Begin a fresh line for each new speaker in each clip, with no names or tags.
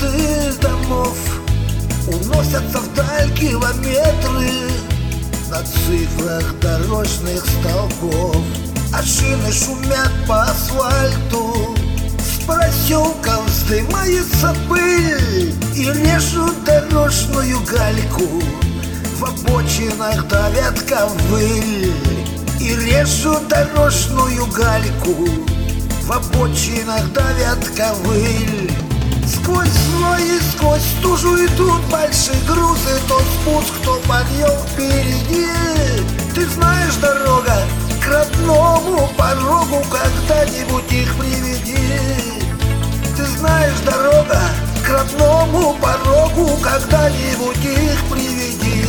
разбитых домов уносятся вдаль километры на цифрах дорожных столбов, а шины шумят по асфальту, с проселков вздымается пыль и режут дорожную гальку. В обочинах давят ковыль и режут дорожную гальку. В обочинах давят ковыль. Сквозь зной и сквозь стужу идут большие грузы, то спуск, то подъем впереди. Ты знаешь, дорога к родному порогу, когда-нибудь их приведи. Ты знаешь, дорога к родному порогу, когда-нибудь их приведи.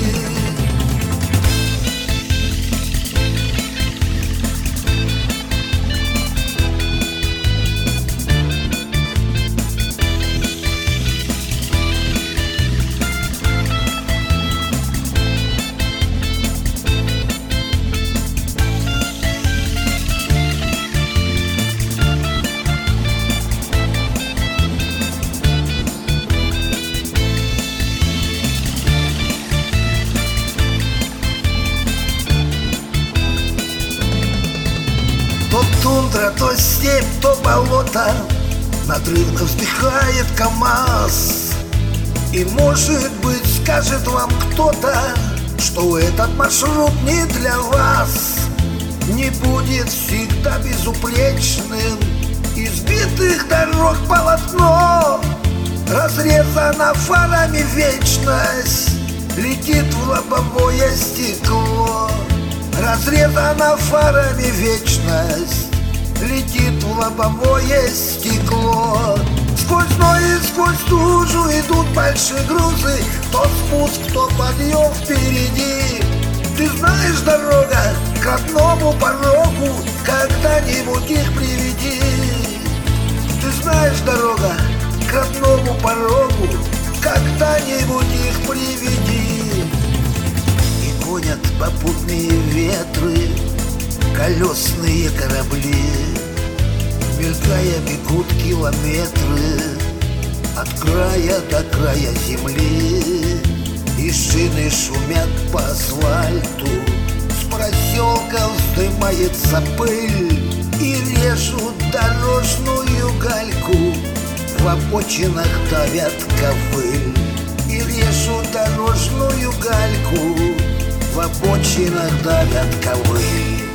То тундра, то степь, то болото, надрывно вздыхает КамАЗ. И может быть скажет вам кто-то, что этот маршрут не для вас. Не будет всегда безупречным избитых дорог полотно, разрезана фарами вечность, летит в лобовое стекло. Разрезана фарами вечность, летит в лобовое стекло. Сквозь зной и сквозь стужу идут большие грузы, то спуск, то подъем впереди. Ты знаешь, дорога к родному порогу, когда-нибудь их приведи. Ты знаешь, дорога к родному порогу, когда-нибудь их приведи. Гонят попутные ветры, колесные корабли, мелькая бегут километры от края до края земли. И шины шумят по асфальту, с проселка вздымается пыль и режут дорожную гальку. В обочинах давят ковыль и режут дорожную гальку. В обочинах давят ковыль.